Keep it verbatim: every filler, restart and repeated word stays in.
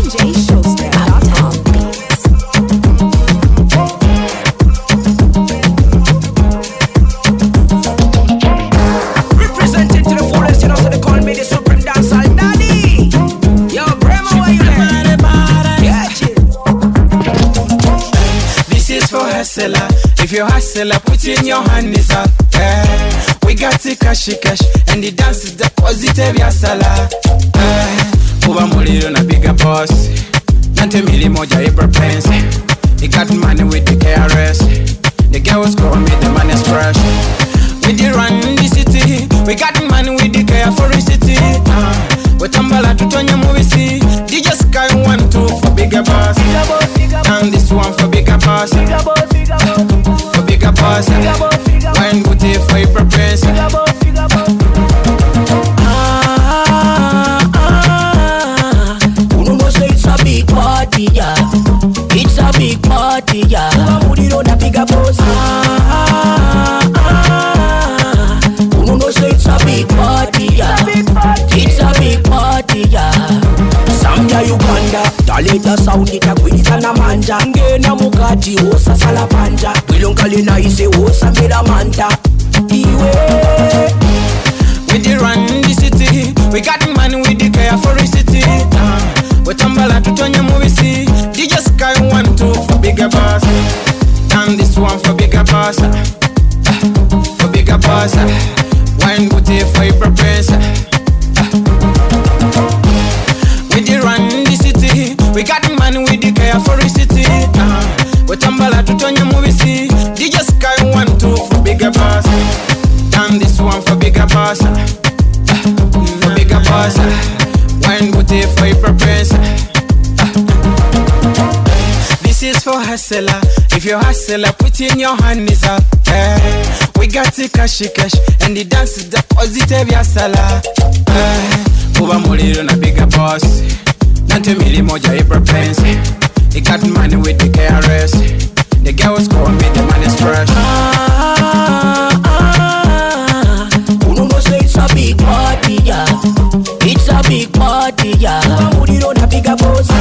D J Showstep dot com. Representing to the fullest, you know, so they call me the Supreme Dancehall Daddy. Yo, grandma, where you there? Catch it. This is for hustler. If you hustler, put in your hand is up. Yeah. We got the cash, cash, and the dance is the positive yasala. Kuba muliro na bigger boss. Nante mili moja April pens. He got money with the K R S. The girls call me the man is fresh. We the run the city. We got money with the K for the city. Uh, we tambala tutonya movie see. D J Sky one two for bigger boss. And this one for bigger boss. For bigger boss. Wine booty for April pens. Big party, yeah. It's a big party, yeah. Put it on a bigger boss. Ah, ah, ah. Uno no say it's a big party, yeah. It's a big party, yeah. Sambia Uganda, taleta sound ita kuita na manja. Ngena mukati osa sala panja. Wilonkali na ise osa mera manta. Iwe. We the run the city. We got money with the care for the city. Uh. We tambala tutonya movie see. D J Sky one two for bigger boss. And this one for bigger boss. uh, For bigger boss. uh, Wine booty for April prince. uh, We the run the city. We got money with the care for the city. uh, We tambala tutonya movie see. D J Sky one two for bigger boss. And this one for bigger boss. uh, For bigger boss. uh, Wine booty for April prince. This is for hustler. If you hustler, put in your hand is up. Yeah. We got the cash, cash, and the dance is the positive yasala. Kuba muliro na bigger boss. Nante mili moja April prince. He got money with the K R S. The girls call me the man is fresh. Ah, ah, ah. Uno no say it's a big party, yeah. It's a big party, yeah. Put it on a bigger boss.